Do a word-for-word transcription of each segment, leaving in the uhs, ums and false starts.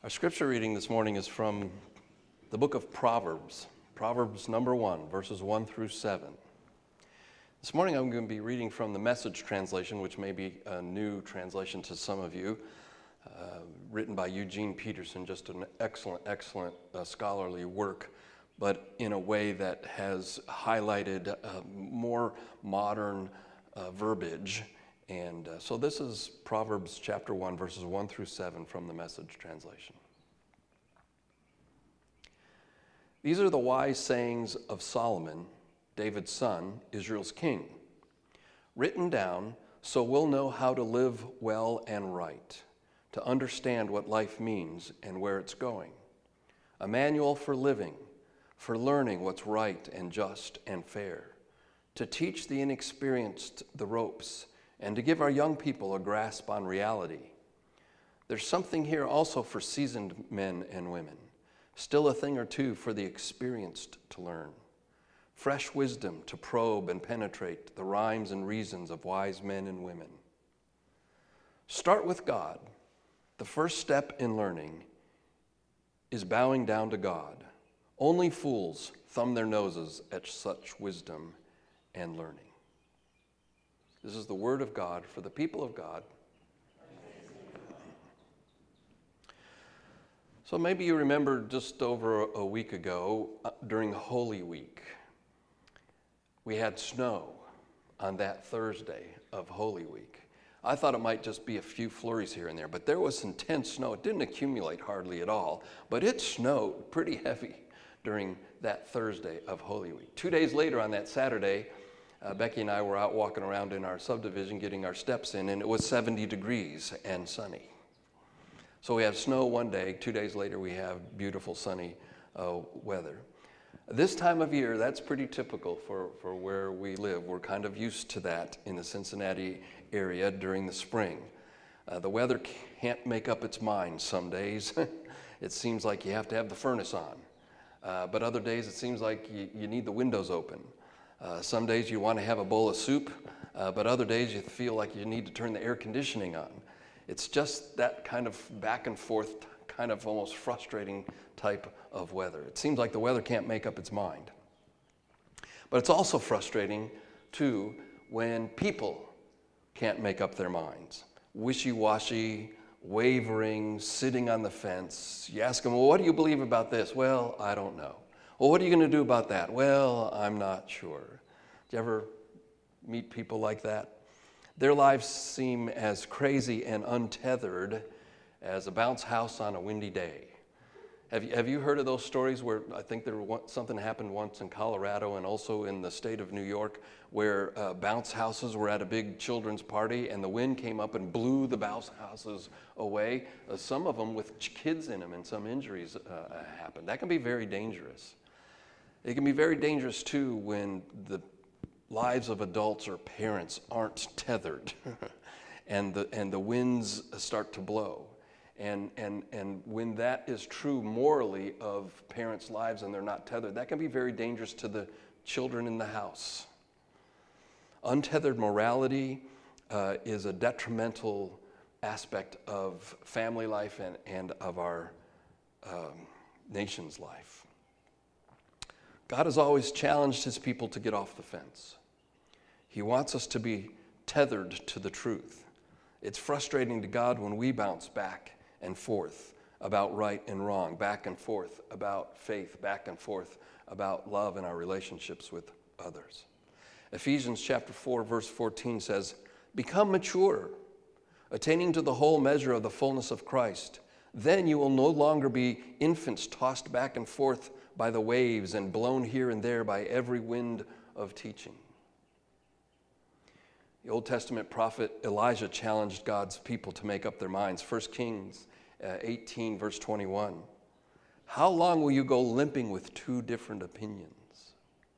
Our scripture reading this morning is from the book of Proverbs, Proverbs number one, verses one through seven. This morning I'm going to be reading from the Message translation, which may be a new translation to some of you, uh, written by Eugene Peterson, just an excellent, excellent uh, scholarly work, but in a way that has highlighted uh, more modern uh, verbiage. And uh, so this is Proverbs chapter one, verses one through seven from the Message translation. These are the wise sayings of Solomon, David's son, Israel's king, written down so we'll know how to live well and right, to understand what life means and where it's going. A manual for living, for learning what's right and just and fair, to teach the inexperienced the ropes, and to give our young people a grasp on reality. There's something here also for seasoned men and women, still a thing or two for the experienced to learn, fresh wisdom to probe and penetrate the rhymes and reasons of wise men and women. Start with God. The first step in learning is bowing down to God. Only fools thumb their noses at such wisdom and learning. This is the word of God for the people of God. So maybe you remember just over a week ago, uh, during Holy Week, we had snow on that Thursday of Holy Week. I thought it might just be a few flurries here and there, but there was intense snow. It didn't accumulate hardly at all, but it snowed pretty heavy during that Thursday of Holy Week. Two days later on that Saturday, Uh, Becky and I were out walking around in our subdivision getting our steps in, and it was seventy degrees and sunny. So we have snow one day. Two days later, we have beautiful sunny uh, weather. This time of year, that's pretty typical for, for where we live. We're kind of used to that in the Cincinnati area during the spring. Uh, the weather can't make up its mind some days. It seems like you have to have the furnace on. Uh, but other days, it seems like you, you need the windows open. Uh, some days you want to have a bowl of soup, uh, but other days you feel like you need to turn the air conditioning on. It's just that kind of back and forth, kind of almost frustrating type of weather. It seems like the weather can't make up its mind. But it's also frustrating, too, when people can't make up their minds. Wishy-washy, wavering, sitting on the fence. You ask them, well, what do you believe about this? Well, I don't know. Well, what are you going to do about that? Well, I'm not sure. Do you ever meet people like that? Their lives seem as crazy and untethered as a bounce house on a windy day. Have you, have you heard of those stories where I think there was something happened once in Colorado and also in the state of New York where uh, bounce houses were at a big children's party and the wind came up and blew the bounce houses away, uh, some of them with kids in them, and some injuries uh, happened. That can be very dangerous. It can be very dangerous, too, when the lives of adults or parents aren't tethered and the and the winds start to blow. And, and, and when that is true morally of parents' lives and they're not tethered, that can be very dangerous to the children in the house. Untethered morality uh, is a detrimental aspect of family life and, and of our um, nation's life. God has always challenged his people to get off the fence. He wants us to be tethered to the truth. It's frustrating to God when we bounce back and forth about right and wrong, back and forth about faith, back and forth about love and our relationships with others. Ephesians chapter four, verse fourteen says, "Become mature, attaining to the whole measure of the fullness of Christ. Then you will no longer be infants tossed back and forth by the waves and blown here and there by every wind of teaching." The Old Testament prophet Elijah challenged God's people to make up their minds. First Kings uh, eighteen, verse twenty-one. "How long will you go limping with two different opinions?"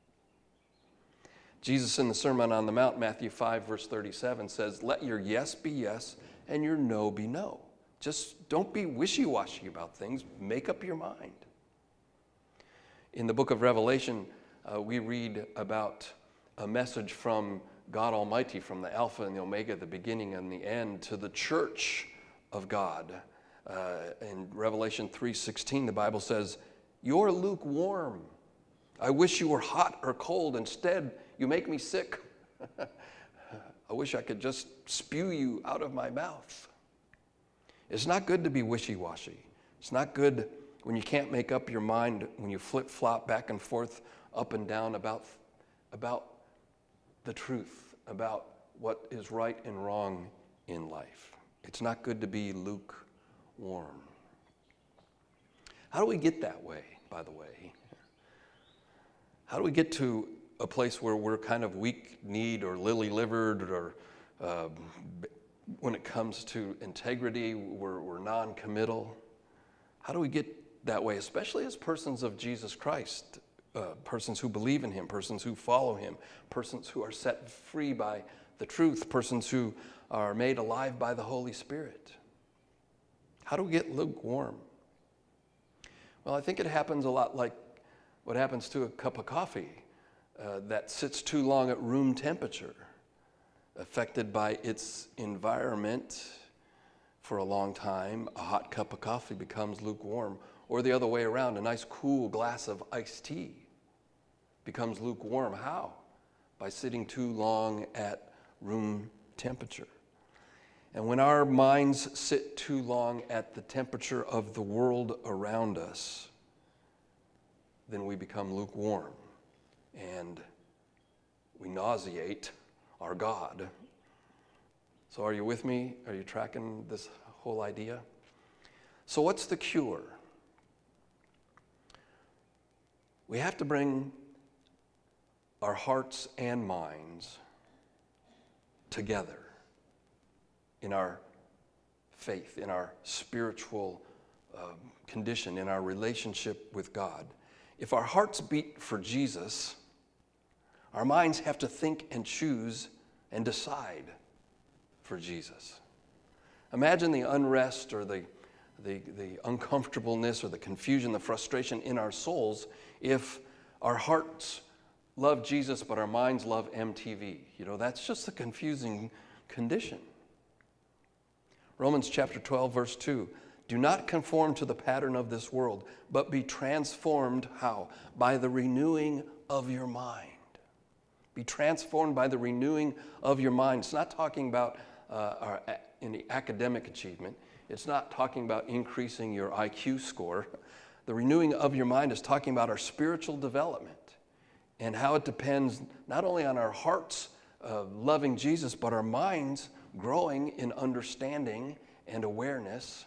Jesus in the Sermon on the Mount, Matthew five, verse thirty-seven says, "Let your yes be yes and your no be no." Just don't be wishy-washy about things. Make up your mind. In the book of Revelation, uh, we read about a message from God Almighty, from the Alpha and the Omega, the beginning and the end, to the church of God, Uh, in Revelation three sixteen, the Bible says, "You're lukewarm. I wish you were hot or cold. Instead, you make me sick. I wish I could just spew you out of my mouth." It's not good to be wishy-washy. It's not good when you can't make up your mind, when you flip-flop back and forth, up and down about, about the truth, about what is right and wrong in life. It's not good to be lukewarm. How do we get that way, by the way? How do we get to a place where we're kind of weak-kneed or lily-livered, or uh, when it comes to integrity, we're, we're non-committal? How do we get that way, especially as persons of Jesus Christ, uh, persons who believe in him, persons who follow him, persons who are set free by the truth, persons who are made alive by the Holy Spirit? How do we get lukewarm? Well, I think it happens a lot like what happens to a cup of coffee uh, that sits too long at room temperature, affected by its environment for a long time. A hot cup of coffee becomes lukewarm, or the other way around, a nice cool glass of iced tea becomes lukewarm. How? By sitting too long at room temperature. And when our minds sit too long at the temperature of the world around us, then we become lukewarm and we nauseate our God. So are you with me? Are you tracking this whole idea? So what's the cure? We have to bring our hearts and minds together in our faith, in our spiritual um, condition, in our relationship with God. If our hearts beat for Jesus, our minds have to think and choose and decide for Jesus. Imagine the unrest or the, the, the uncomfortableness or the confusion, the frustration in our souls if our hearts love Jesus but our minds love M T V. You know, that's just a confusing condition. Romans chapter twelve, verse two. Do not conform to the pattern of this world, but be transformed, how? By the renewing of your mind. Be transformed by the renewing of your mind. It's not talking about uh, our, any academic achievement. It's not talking about increasing your I Q score. The renewing of your mind is talking about our spiritual development and how it depends not only on our hearts uh, loving Jesus, but our minds growing in understanding and awareness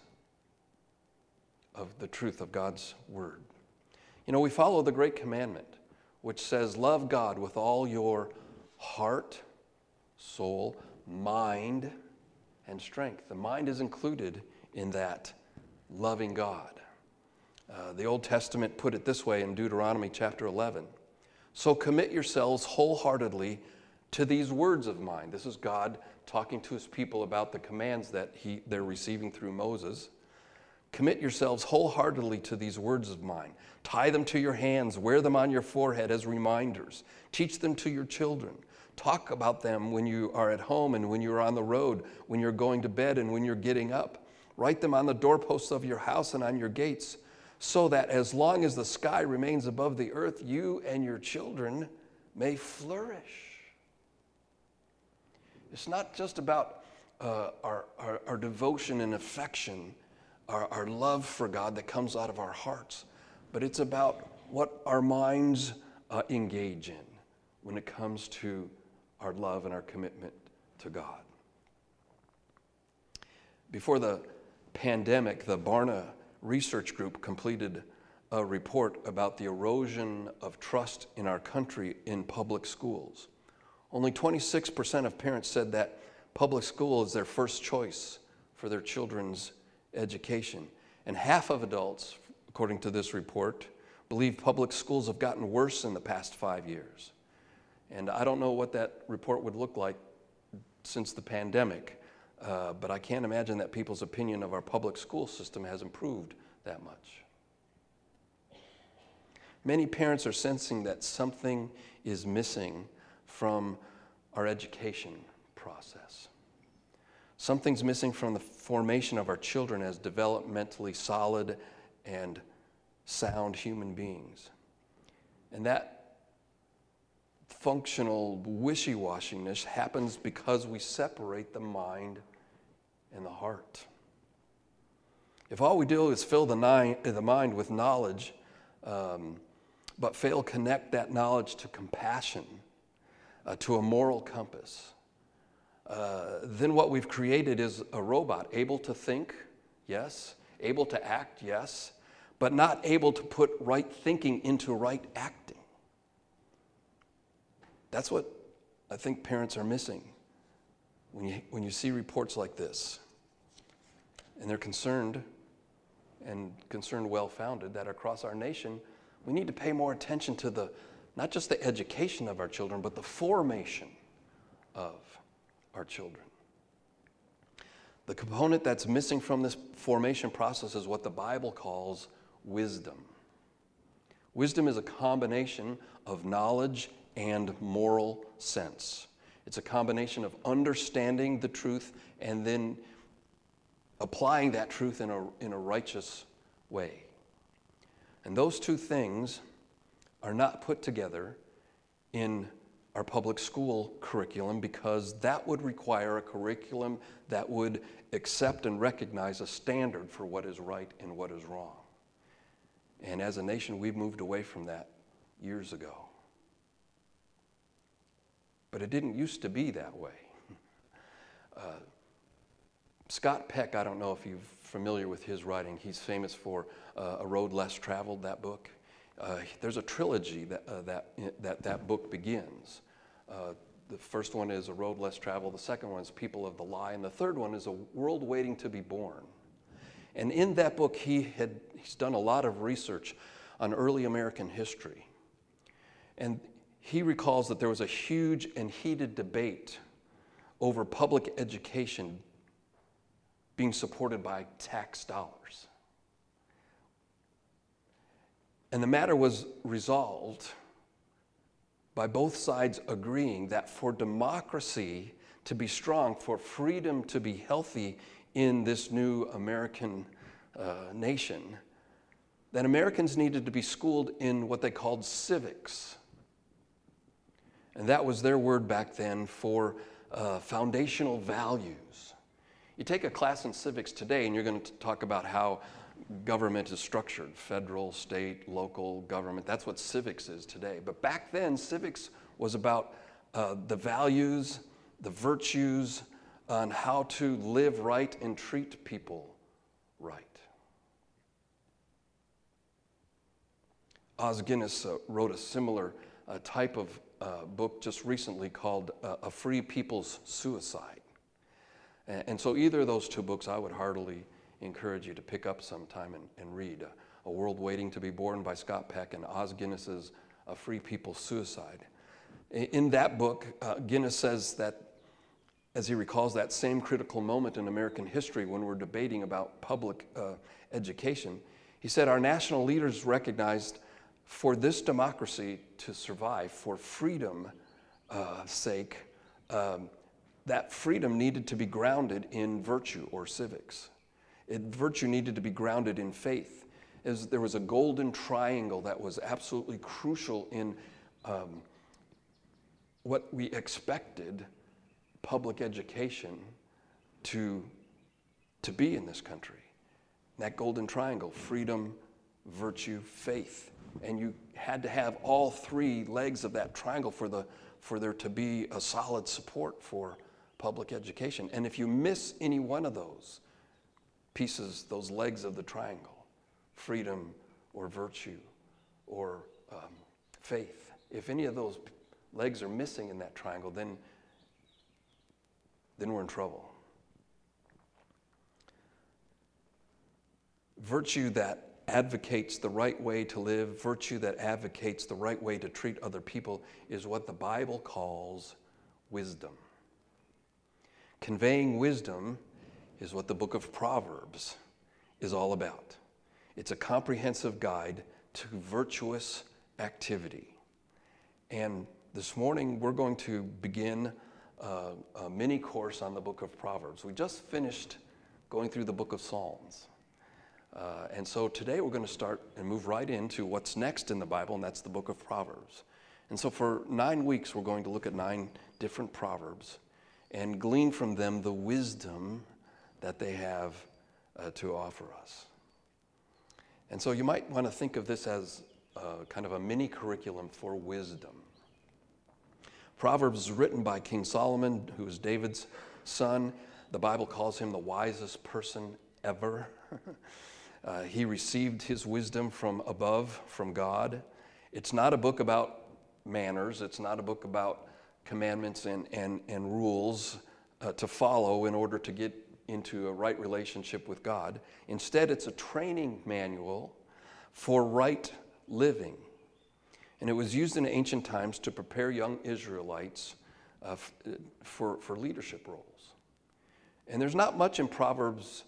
of the truth of God's word. You know, we follow the great commandment, which says, love God with all your heart, soul, mind, and strength. The mind is included in that loving God. Uh, the Old Testament put it this way in Deuteronomy chapter eleven. So commit yourselves wholeheartedly to these words of mine. This is God talking to his people about the commands that he, they're receiving through Moses. Commit yourselves wholeheartedly to these words of mine. Tie them to your hands, wear them on your forehead as reminders. Teach them to your children. Talk about them when you are at home and when you're on the road, when you're going to bed and when you're getting up. Write them on the doorposts of your house and on your gates, so that as long as the sky remains above the earth, you and your children may flourish. It's not just about uh, our, our, our devotion and affection, our, our love for God that comes out of our hearts, but it's about what our minds uh, engage in when it comes to our love and our commitment to God. Before the pandemic, the Barna Research Group completed a report about the erosion of trust in our country in public schools. Only twenty-six percent of parents said that public school is their first choice for their children's education. And half of adults, according to this report, believe public schools have gotten worse in the past five years. And I don't know what that report would look like since the pandemic, uh, but I can't imagine that people's opinion of our public school system has improved that much. Many parents are sensing that something is missing from our education process. Something's missing from the formation of our children as developmentally solid and sound human beings. And that functional wishy-washiness happens because we separate the mind and the heart. If all we do is fill the, ni- the mind with knowledge, um, but fail to connect that knowledge to compassion, uh, to a moral compass, uh, then what we've created is a robot, able to think, yes, able to act, yes, but not able to put right thinking into right acting. That's what I think parents are missing when you, when you see reports like this. And they're concerned, and concerned well-founded, that across our nation, we need to pay more attention to the, not just the education of our children, but the formation of our children. The component that's missing from this formation process is what the Bible calls wisdom. Wisdom is a combination of knowledge and moral sense. It's a combination of understanding the truth and then applying that truth in a, in a righteous way. And those two things are not put together in our public school curriculum, because that would require a curriculum that would accept and recognize a standard for what is right and what is wrong. And as a nation, we've moved away from that years ago. But it didn't used to be that way. Uh, Scott Peck, I don't know if you're familiar with his writing. He's famous for uh, A Road Less Traveled, that book. Uh, there's a trilogy that, uh, that, that that book begins. Uh, the first one is A Road Less Traveled. The second one is People of the Lie. And the third one is A World Waiting to be Born. And in that book, he had he's done a lot of research on early American history. And he recalls that there was a huge and heated debate over public education being supported by tax dollars. And the matter was resolved by both sides agreeing that for democracy to be strong, for freedom to be healthy in this new American uh, nation, that Americans needed to be schooled in what they called civics. And that was their word back then for uh, foundational values. You take a class in civics today and you're going to talk about how government is structured, federal, state, local government. That's what civics is today. But back then, civics was about uh, the values, the virtues, on how to live right and treat people right. Os Guinness uh, wrote a similar uh, type of uh, book just recently called uh, A Free People's Suicide. And, and so either of those two books I would heartily encourage you to pick up sometime and, and read. Uh, A World Waiting to be Born by Scott Peck and Os Guinness's A Free People's Suicide. In, in that book, uh, Guinness says that, as he recalls that same critical moment in American history when we're debating about public uh, education, he said, our national leaders recognized for this democracy to survive, for freedom's uh, sake, um, that freedom needed to be grounded in virtue or civics. It, virtue needed to be grounded in faith. As there was a golden triangle that was absolutely crucial in um, what we expected public education to, to be in this country. That golden triangle: freedom, virtue, faith. And you had to have all three legs of that triangle for, the, for there to be a solid support for public education. And if you miss any one of those pieces, those legs of the triangle, freedom or virtue or um, faith, if any of those legs are missing in that triangle, then, then we're in trouble. Virtue that advocates the right way to live, virtue that advocates the right way to treat other people, is what the Bible calls wisdom. Conveying wisdom is what the book of Proverbs is all about. It's a comprehensive guide to virtuous activity. And this morning we're going to begin uh, a mini course on the book of Proverbs. We just finished going through the book of Psalms. Uh, and so today we're going to start and move right into what's next in the Bible, and that's the book of Proverbs. And so for nine weeks, we're going to look at nine different Proverbs and glean from them the wisdom that they have uh, to offer us. And so you might want to think of this as uh, kind of a mini curriculum for wisdom. Proverbs is written by King Solomon, who is David's son. The Bible calls him the wisest person ever. uh, he received his wisdom from above, from God. It's not a book about manners. It's not a book about commandments and, and, and rules uh, to follow in order to get into a right relationship with God. Instead, it's a training manual for right living. And it was used in ancient times to prepare young Israelites uh, f- for, for leadership roles. And there's not much in Proverbs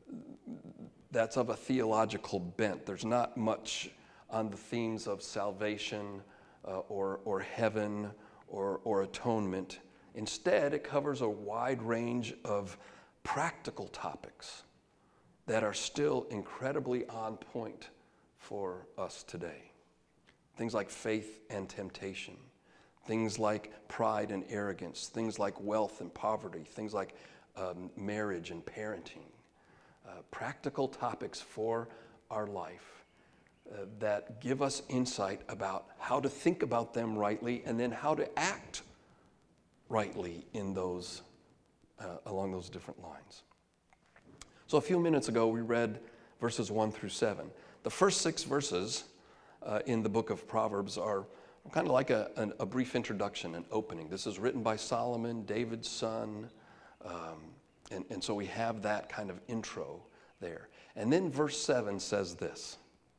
that's of a theological bent. There's not much on the themes of salvation uh, or, or heaven or, or atonement. Instead, it covers a wide range of practical topics that are still incredibly on point for us today. Things like faith and temptation, things like pride and arrogance, things like wealth and poverty, things like um, marriage and parenting. Uh, practical topics for our life uh, that give us insight about how to think about them rightly and then how to act rightly in those uh, along those different lines. So a few minutes ago we read verses one through seven. The first six verses uh, in the book of Proverbs are kind of like a, an, a brief introduction, an opening. This is written by Solomon, David's son, um, and, and so we have that kind of intro there. And then verse seven says this: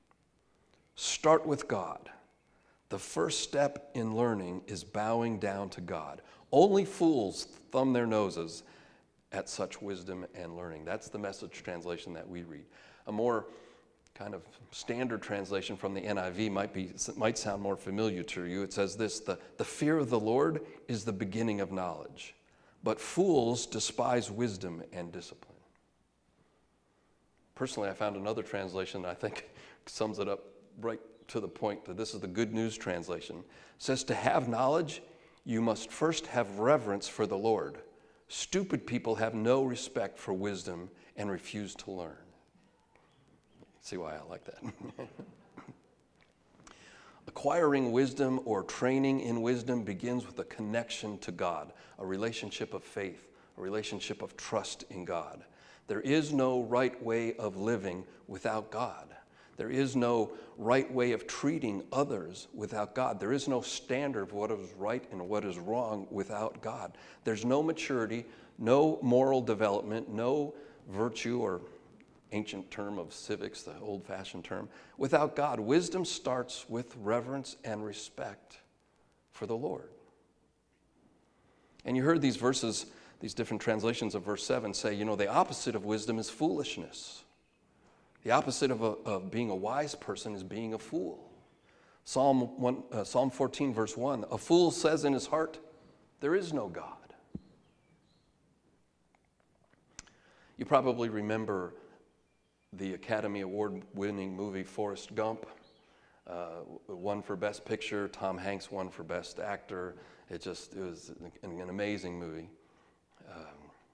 start with God. The first step in learning is bowing down to God. Only fools thumb their noses at such wisdom and learning. That's the Message translation that we read. A more kind of standard translation from the N I V might be might sound more familiar to you. It says this: the, the fear of the Lord is the beginning of knowledge, but fools despise wisdom and discipline. Personally, I found another translation that I think sums it up right to the point. That this is the Good News translation. It says, to have knowledge, you must first have reverence for the Lord. Stupid people have no respect for wisdom and refuse to learn. See why I like that. Acquiring wisdom or training in wisdom begins with a connection to God, a relationship of faith, a relationship of trust in God. There is no right way of living without God. There is no right way of treating others without God. There is no standard of what is right and what is wrong without God. There's no maturity, no moral development, no virtue, or ancient term of civics, the old-fashioned term, without God. Wisdom starts with reverence and respect for the Lord. And you heard these verses, these different translations of verse seven say, you know, the opposite of wisdom is foolishness. The opposite of, a, of being a wise person is being a fool. Psalm one, uh, Psalm fourteen, verse one, a fool says in his heart, there is no God. You probably remember the Academy Award-winning movie Forrest Gump. Uh, won for Best Picture. Tom Hanks won for Best Actor. It just it was an, an amazing movie. Um,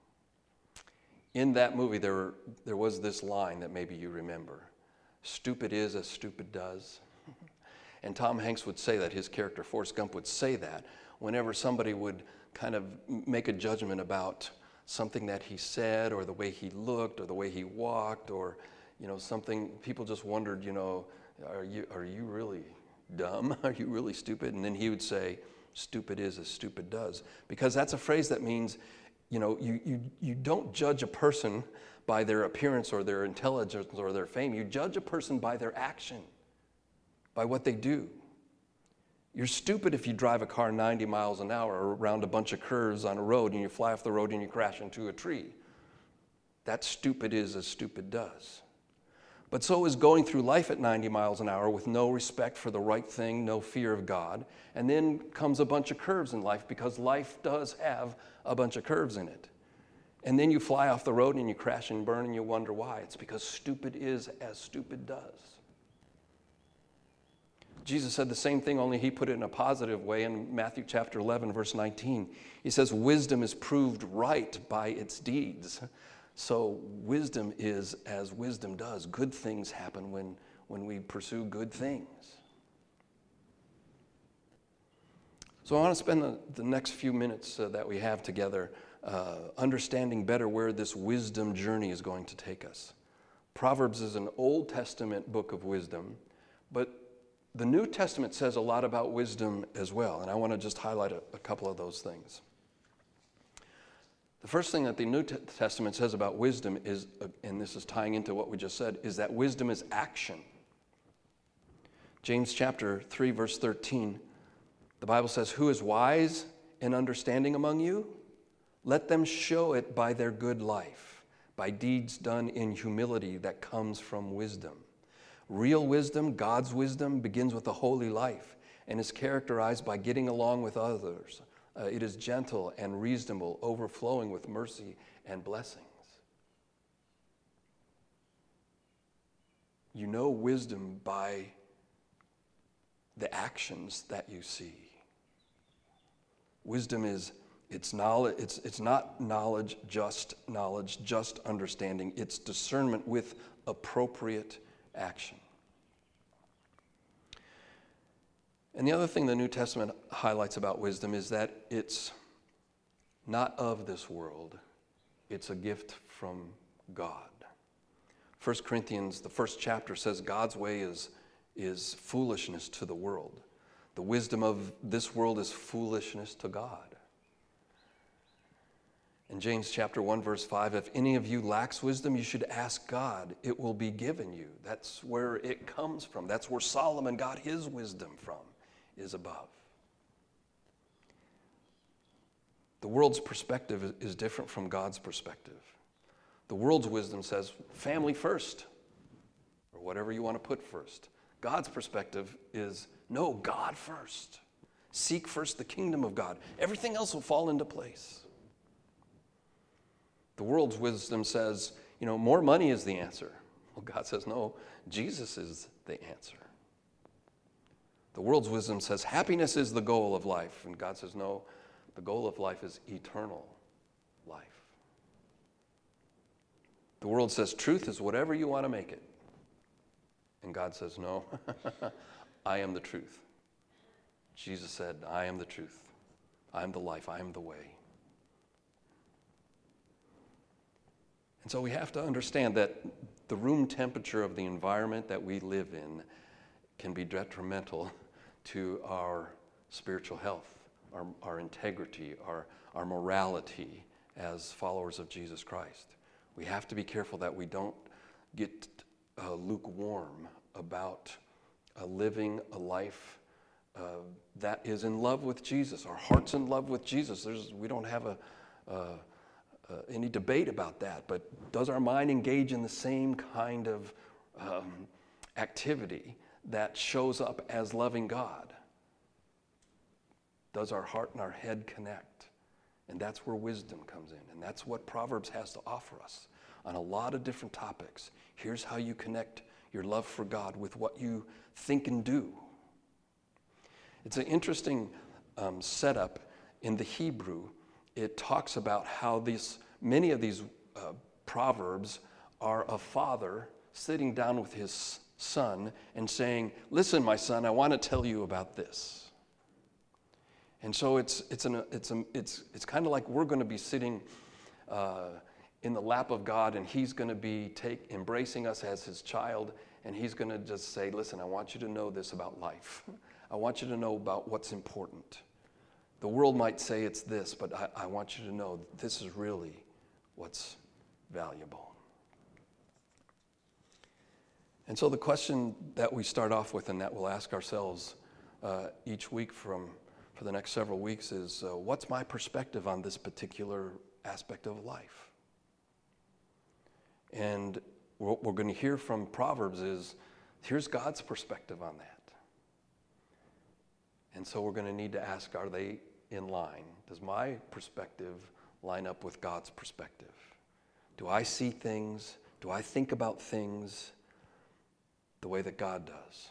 in that movie, there were, there was this line that maybe you remember: "Stupid is as stupid does." And Tom Hanks would say that. His character Forrest Gump would say that whenever somebody would kind of make a judgment about something that he said, or the way he looked, or the way he walked, or you know something. People just wondered, you know, are you are you really dumb? Are you really stupid? And then he would say, "Stupid is as stupid does," because that's a phrase that means, you know, you you you don't judge a person by their appearance or their intelligence or their fame. You judge a person by their action, by what they do. You're stupid if you drive a car ninety miles an hour around a bunch of curves on a road and you fly off the road and you crash into a tree. That stupid is as stupid does. But so is going through life at ninety miles an hour with no respect for the right thing, no fear of God. And then comes a bunch of curves in life, because life does have a bunch of curves in it. And then you fly off the road and you crash and burn and you wonder why. It's because stupid is as stupid does. Jesus said the same thing, only he put it in a positive way in Matthew chapter eleven, verse nineteen. He says, wisdom is proved right by its deeds. So wisdom is as wisdom does. Good things happen when, when we pursue good things. So I want to spend the, the next few minutes uh, that we have together uh, understanding better where this wisdom journey is going to take us. Proverbs is an Old Testament book of wisdom, but the New Testament says a lot about wisdom as well, and I want to just highlight a, a couple of those things. The first thing that the New Testament says about wisdom is, and this is tying into what we just said, is that wisdom is action. James chapter three, verse thirteen, the Bible says, who is wise and understanding among you? Let them show it by their good life, by deeds done in humility that comes from wisdom. Real wisdom, God's wisdom, begins with a holy life and is characterized by getting along with others. Uh, it is gentle and reasonable, overflowing with mercy and blessings. You know wisdom by the actions that you see. Wisdom is it's knowledge. It's it's not knowledge, just knowledge, just understanding. It's discernment with appropriate action. And the other thing the New Testament highlights about wisdom is that it's not of this world. It's a gift from God. First Corinthians, the first chapter, says God's way is, is foolishness to the world. The wisdom of this world is foolishness to God. In James chapter one, verse five, if any of you lacks wisdom, you should ask God. It will be given you. That's where it comes from. That's where Solomon got his wisdom from, is above. The world's perspective is different from God's perspective. The world's wisdom says family first, or whatever you want to put first. God's perspective is no, God first. Seek first the kingdom of God. Everything else will fall into place. The world's wisdom says, you know, more money is the answer. Well, God says, no, Jesus is the answer. The world's wisdom says happiness is the goal of life. And God says, no, the goal of life is eternal life. The world says truth is whatever you want to make it. And God says, no, I am the truth. Jesus said, I am the truth. I am the life. I am the way. And so we have to understand that the room temperature of the environment that we live in can be detrimental to our spiritual health, our, our integrity, our, our morality as followers of Jesus Christ. We have to be careful that we don't get uh, lukewarm about uh, living a life uh, that is in love with Jesus. Our heart's in love with Jesus. There's, we don't have a, uh, uh, any debate about that, but does our mind engage in the same kind of um, activity that shows up as loving God? Does our heart and our head connect? And that's where wisdom comes in. And that's what Proverbs has to offer us on a lot of different topics. Here's how you connect your love for God with what you think and do. It's an interesting um, setup in the Hebrew. It talks about how these many of these uh, proverbs are a father sitting down with his son and saying, listen, my son, I want to tell you about this. And so it's it's an it's a, it's it's kind of like we're going to be sitting uh, in the lap of God, and He's going to be take embracing us as His child, and He's going to just say, "Listen, I want you to know this about life. I want you to know about what's important. The world might say it's this, but I, I want you to know this is really what's valuable." And so the question that we start off with, and that we'll ask ourselves uh, each week from for the next several weeks, is uh, what's my perspective on this particular aspect of life? And what we're going to hear from Proverbs is, here's God's perspective on that. And so we're going to need to ask, are they in line? Does my perspective line up with God's perspective? Do I see things? Do I think about things the way that God does?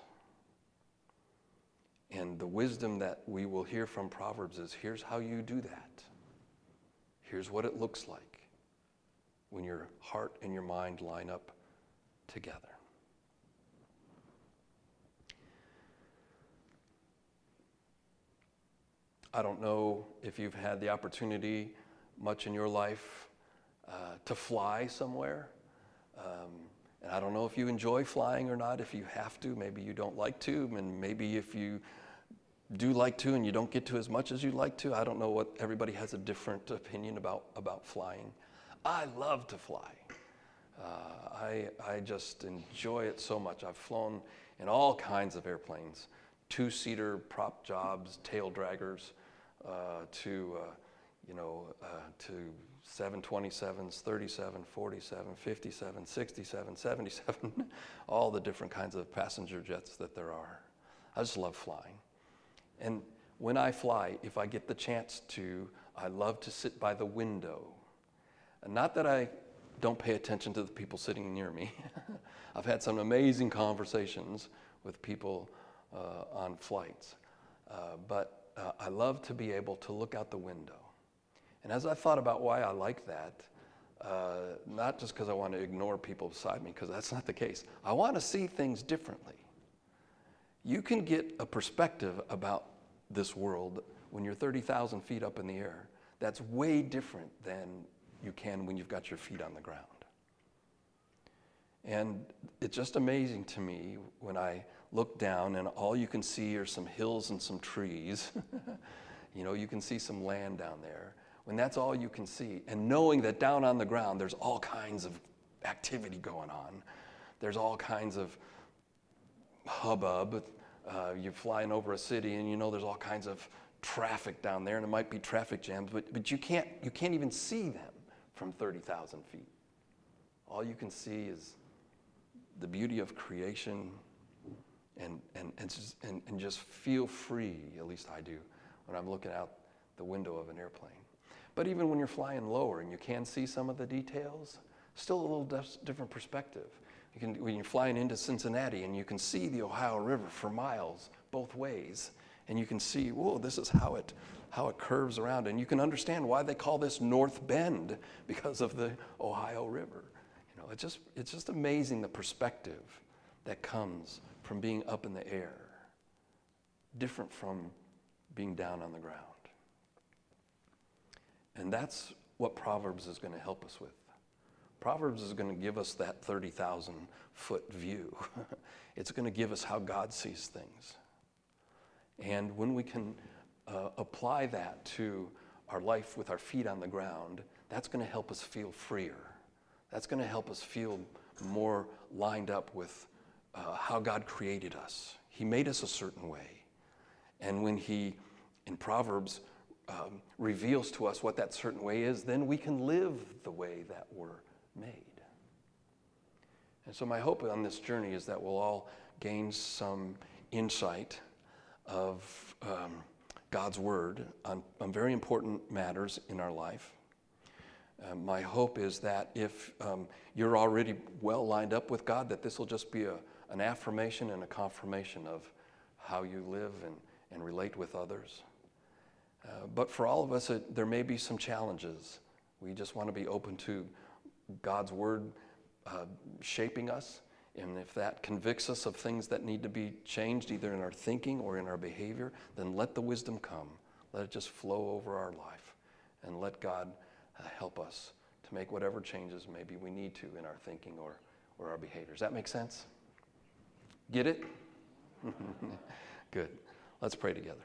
And the wisdom that we will hear from Proverbs is, here's how you do that. Here's what it looks like when your heart and your mind line up together. I don't know if you've had the opportunity much in your life uh, to fly somewhere. Um, and I don't know if you enjoy flying or not. If you have to, maybe you don't like to. And maybe if you do like to and you don't get to as much as you'd like to. I don't know what, everybody has a different opinion about, about flying. I love to fly. Uh, I, I just enjoy it so much. I've flown in all kinds of airplanes, two-seater prop jobs, tail draggers, uh, to, uh, you know, uh, to seven twenty-sevens, thirty-seven, forty-seven, fifty-seven, sixty-seven, seventy-seven, all the different kinds of passenger jets that there are. I just love flying. And when I fly, if I get the chance to, I love to sit by the window. And not that I don't pay attention to the people sitting near me. I've had some amazing conversations with people uh, on flights. Uh, but uh, I love to be able to look out the window. And as I thought about why I like that, uh, not just because I want to ignore people beside me, because that's not the case. I want to see things differently. You can get a perspective about this world when you're thirty thousand feet up in the air. That's way different than you can when you've got your feet on the ground. And it's just amazing to me when I look down and all you can see are some hills and some trees. You know, you can see some land down there. When that's all you can see, and knowing that down on the ground there's all kinds of activity going on. There's all kinds of hubbub. Uh, you're flying over a city and you know there's all kinds of traffic down there, and it might be traffic jams, but, but you can't you can't even see them from thirty thousand feet. All you can see is the beauty of creation, and and and just, and, and just feel free, at least I do, when I'm looking out the window of an airplane. But even when you're flying lower and you can see some of the details, still a little dif- different perspective. You can, when you're flying into Cincinnati and you can see the Ohio River for miles both ways, and you can see, whoa, this is how it how it curves around, and you can understand why they call this North Bend, because of the Ohio River. You know, it's just it's just amazing the perspective that comes from being up in the air, different from being down on the ground. And that's what Proverbs is going to help us with. Proverbs is going to give us that thirty thousand foot view. It's going to give us how God sees things. And when we can uh, apply that to our life with our feet on the ground, that's going to help us feel freer. That's going to help us feel more lined up with uh, how God created us. He made us a certain way. And when he, in Proverbs, um, reveals to us what that certain way is, then we can live the way that we're made. And so my hope on this journey is that we'll all gain some insight of um, God's word on, on very important matters in our life. Uh, my hope is that if um, you're already well lined up with God, that this will just be a, an affirmation and a confirmation of how you live and, and relate with others. Uh, but for all of us, it, there may be some challenges. We just want to be open to God's word uh, shaping us, and if that convicts us of things that need to be changed, either in our thinking or in our behavior, then let the wisdom come. Let it just flow over our life, and let God uh, help us to make whatever changes maybe we need to in our thinking or, or our behavior. Does that make sense? Get it? Good. Let's pray together.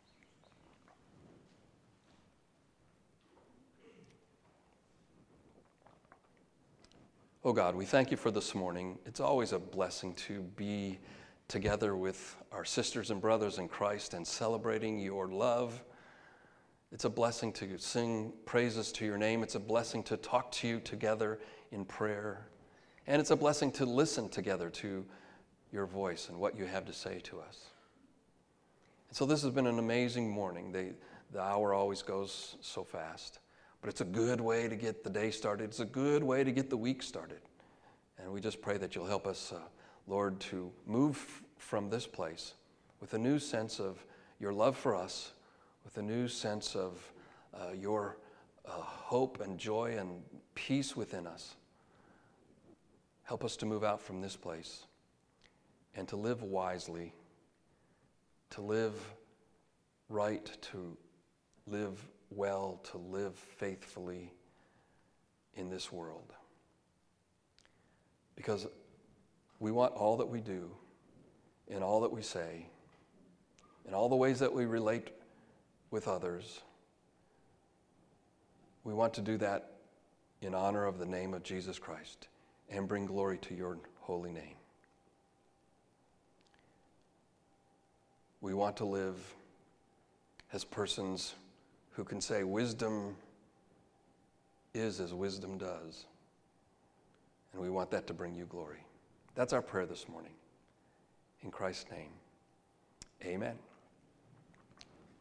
Oh God, we thank you for this morning. It's always a blessing to be together with our sisters and brothers in Christ and celebrating your love. It's a blessing to sing praises to your name. It's a blessing to talk to you together in prayer. And it's a blessing to listen together to your voice and what you have to say to us. And so this has been an amazing morning. They, the hour always goes so fast. But it's a good way to get the day started. It's a good way to get the week started. And we just pray that you'll help us, uh, Lord, to move f- from this place with a new sense of your love for us, with a new sense of uh, your uh, hope and joy and peace within us. Help us to move out from this place and to live wisely, to live right, to live well, to live faithfully in this world. Because we want all that we do, in all that we say, in all the ways that we relate with others, we want to do that in honor of the name of Jesus Christ and bring glory to your holy name. We want to live as persons who can say wisdom is as wisdom does. And we want that to bring you glory. That's our prayer this morning. In Christ's name, amen.